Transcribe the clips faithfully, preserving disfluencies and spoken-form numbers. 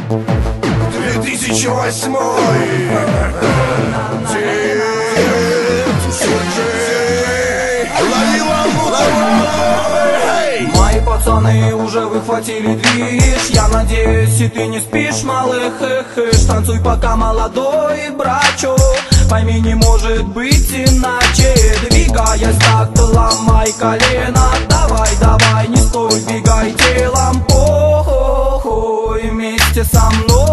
две тысячи восьмой. Мои пацаны уже выхватили движ. Я надеюсь, и ты не спишь, малых, эх, эх. Танцуй, пока молодой, брачо. Пойми, не может быть иначе. Двигаясь так, ты ломай колено. Давай, давай, не стой, двигай телом. Похуй, вместе со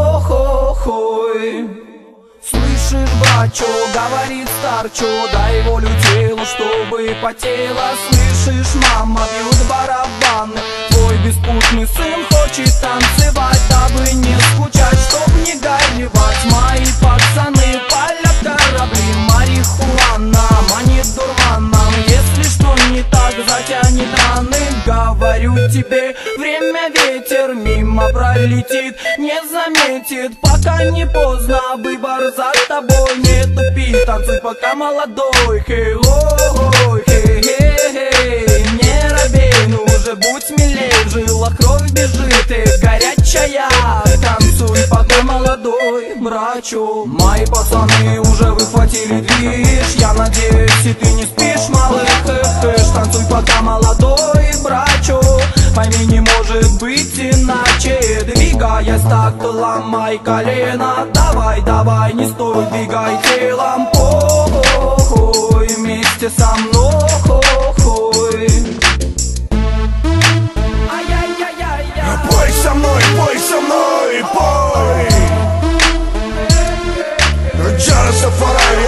мной. Слышишь, брачо, говорит старчо, дай волю телу, чтобы потело. Слышишь, мама, бьют барабаны. Твой беспутный сын хочет танцевать, дабы не скучать, чтоб не горевать. Мои пацаны палят корабли, марихуана манит дурманом. Если что не так, затянет раны. Говорю тебе, время ветер мимо пролетит, не заметит, пока не поздно, выбор за тобой. Не тупи, танцуй, пока молодой. Хей-лой, хей-хей-хей, не робей, ну уже будь смелей. В жилах кровь бежит, и горячая. Танцуй, пока молодой, брачу. Мои пацаны уже выхватили движ. Я надеюсь, и ты не спишь, малых, эх, эх. Танцуй, пока молодой, брачу. Пойми, не может быть иначе. Двигаясь так, ты ломай колено. Давай, давай, не стой, двигай телом. Похуй, вместе со мной. Пой со мной, пой со мной, пой. Джарастафари.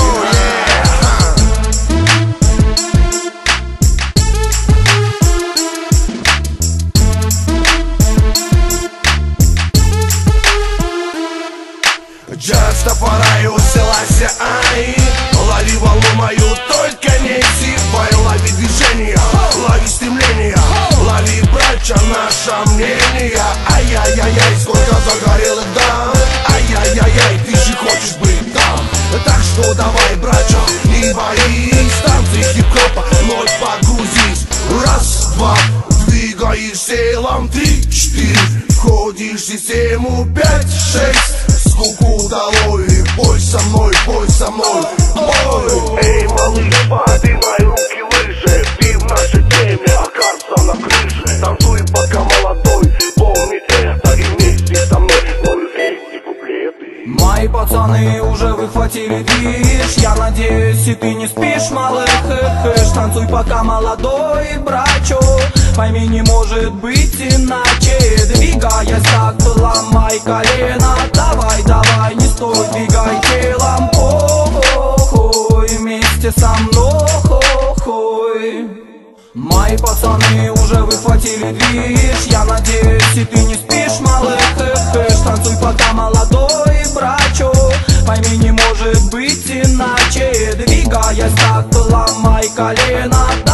Джарастафари, Селаси Ай. Лови волну мою, только не сипай. Лови движение, лови стремление, лови, брача, наше мнение. Ай-яй-яй-яй, сколько загорелых дам. Ай-яй-яй-яй, ты же хочешь быть там. Так что давай, брача, не боись. Танцы хип-хопа, вновь погрузись. Раз, два, двигаешь телом. Три, четыре, входишь в систему. Пять, шесть, скуку долой. Пой со мной, пой со мной, пой. Эй, малыш, поднимай руки выше. Ты в нашей теме, окажется на крыше. Танцуй, пока молодой, помни это. И вместе со мной пою эти куплеты. Мои пацаны уже выхватили движ. Я надеюсь, и ты не спишь, малых, эх, эх. Танцуй, пока молодой, брачо. Пойми, не может быть иначе. Двигаясь так, ты ломай колено. Давай, давай, не стой, двигай телом. Похуй, вместе со мной. Мои пацаны уже выхватили движ. Я надеюсь, и ты не спишь, малых, эх, эх. Танцуй, пока молодой, брачо. Пойми, не может быть иначе. Двигаясь так, ты ломай колено.